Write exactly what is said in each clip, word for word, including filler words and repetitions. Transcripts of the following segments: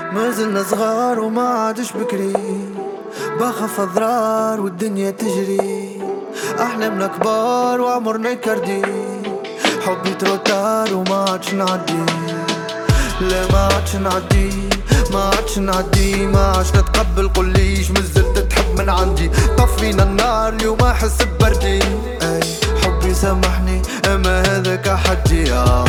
ما زلنا صغار وما عادش بكري، بخاف اضرار والدنيا تجري، احلامنا كبار وعمرنا يكردي، حبي تروتار وما عادش نعدي، لا ما عادش نعدي ما عادش نعدي، ما عادش نتقبل قوليش مازلت تحب من عندي، طفينا النار اليوم احس ببردي، اي حبي سامحني اما هذاك حدي آه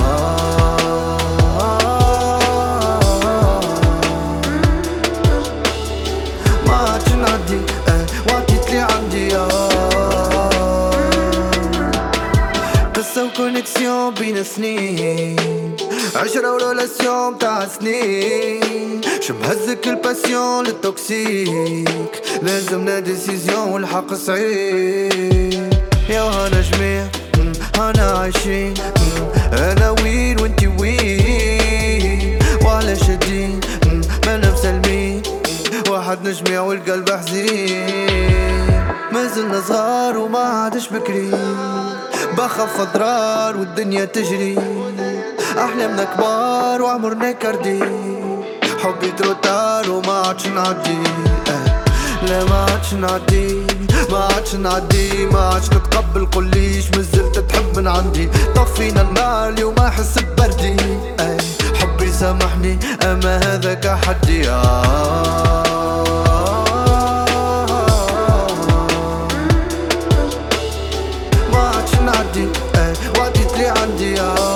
ما عادش نعدي اي وعطيت لي عندي آه قصة وكونيكسيون بين سنين، عشرة ورولاسيون تاع سنين، شمهزك الباسيون للتوكسيك، لازمنا ديسيزيون والحق صعيب، يا هانا جميع هانا عايشين، انا وين وانتي وين، وعلى شادين ما نفسلمين، واحد نجمع والقلب حزين، ما زلنا صغار وما عادش بكري، بخاف اضرار والدنيا تجري، احلامنا كبار وعمرنا كردي، حبي تروتار وما عادش نعدي لا ما عادش نعدي ما عادش نعدي، ما عادش نتقبل قوليش مازلت تحب من عندي، طفينا النار اليوم احس ببردي، حبي سامحني اما هذاك حدي آه ما عادش نعدي وعديت لي عندي آه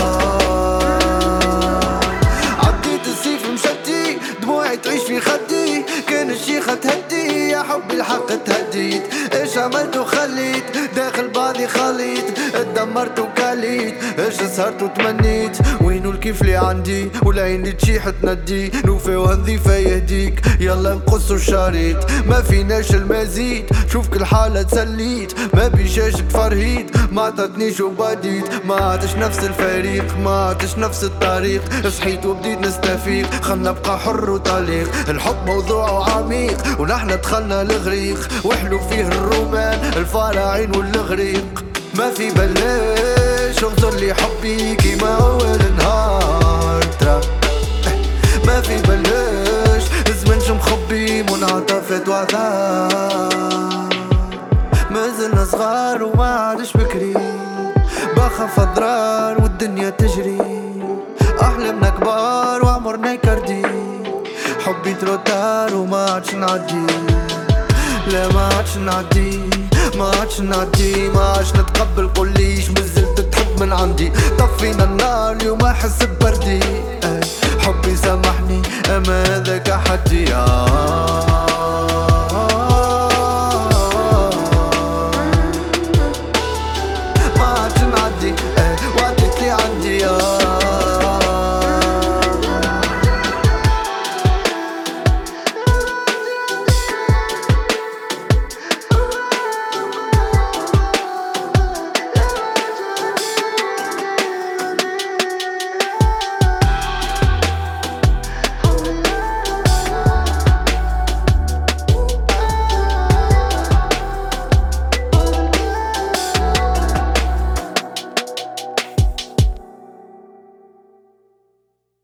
دموعي تعيش في خدي، كان الشيخة تهدي يا حبي الحق تهديت، ايش عملت وخليت داخل بعضي خليت، اتدمرت وكليت ايش سهرت وتمنيت، وينو الكيف اللي عندي والعين اللي تشيح تندي، نوفي وهنظيفة يهديك يلا نقص الشريط، ما فيناش المزيد شوفك الحالة تسليت، ما بيشاش تفرهيد ما عطتنيش وبديت، ما عادش نفس الفريق ما عادش نفس الطريق، صحيت وبديت نستفيق خلنا نبقى حر وطليق، الحب موضوع عميق ونحن دخلنا الغريق، وحلو فيه الرومان الفراعين والغريق، ما في بلاش اغزر لي حبي كيما اول نهار ترى، ما في بلاش زمنش مخبي منعطفات وعذاب، ما زلنا صغار وما عادش بكري، بخاف اضرار والدنيا تجري، احلامنا كبار وعمرنا يكردي، حبي تروتار وما عادش نعدي لا ما عادش نعدي ما عادش نعدي، ما عادش نتقبل قوليش مازلت تحب من عندي، طفينا النار اليوم احس ببردي، حبي سامحني اما هذاك حدي آه